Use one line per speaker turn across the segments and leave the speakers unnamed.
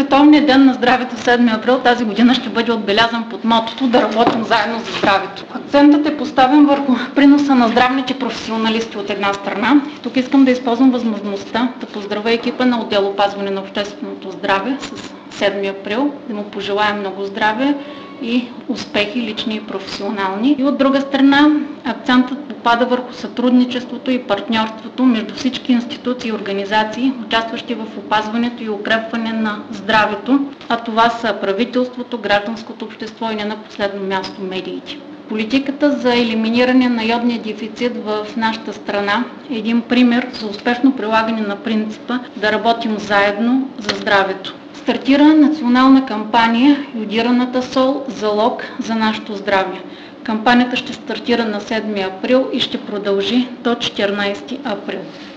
Световният ден на здравето 7 април тази година ще бъде отбелязан под мотото "Да работим заедно за здравето". Акцентът е поставен върху приноса на здравните професионалисти от една страна. Тук искам да използвам възможността да поздравя екипа на отдел "Опазване на общественото здраве" с 7 април, да му пожелаем много здраве и успехи, лични и професионални. И от друга страна, акцентът попада върху сътрудничеството и партньорството между всички институции и организации, участващи в опазването и укрепване на здравето, а това са правителството, гражданското общество и не на последно място медиите. Политиката за елиминиране на йодния дефицит в нашата страна е един пример за успешно прилагане на принципа да работим заедно за здравето. Стартира национална кампания "Йодираната сол – залог за нашето здраве". Кампанията ще стартира на 7 април и ще продължи до 14 април.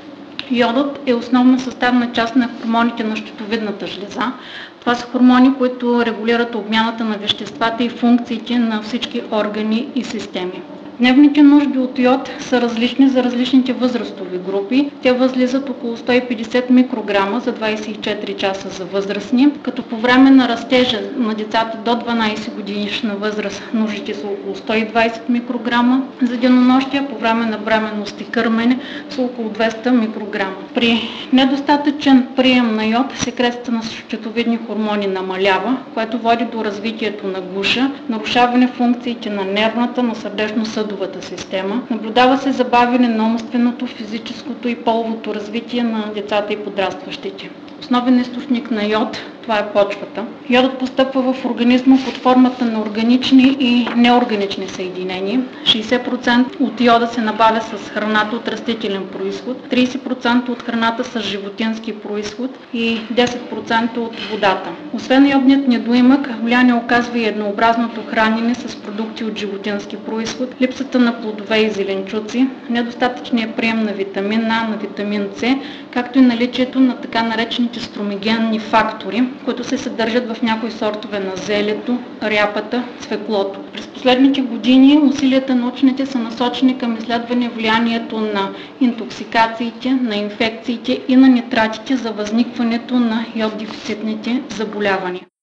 Йодът е основна съставна част на хормоните на щитовидната жлеза. Това са хормони, които регулират обмяната на веществата и функциите на всички органи и системи. Дневните нужди от йод са различни за различните възрастови групи. Те възлизат около 150 микрограма за 24 часа за възрастни, като по време на растежа на децата до 12 годишна възраст нуждите са около 120 микрограма за денонощия, по време на бременност и кърмене са около 200 микрограма. При недостатъчен прием на йод секрецията на щитовидни хормони намалява, което води до развитието на гуша, нарушаване функциите на нервната, на сърдечно-съдовата система. Наблюдава се забавяне на умственото, физическото и половото развитие на децата и подрастващите. Основен източник на йод – това е почвата. Йодът постъпва в организма под формата на органични и неорганични съединения. 60% от йода се набавя с храната от растителен произход, 30% от храната с животински произход и 10% от водата. Освен йодният недоимък, влияние оказва и еднообразното хранене с продукти от животински произход, липсата на плодове и зеленчуци, недостатъчният прием на витамин А, на витамин С, както и наличието на така наречените струмигенни фактори, които се съдържат в някои сортове на зелето, ряпата, цвеклото. През последните години усилията на учените са насочени към изследване влиянието на интоксикациите, на инфекциите и на нитратите за възникването на йод-дефицитните заболявания.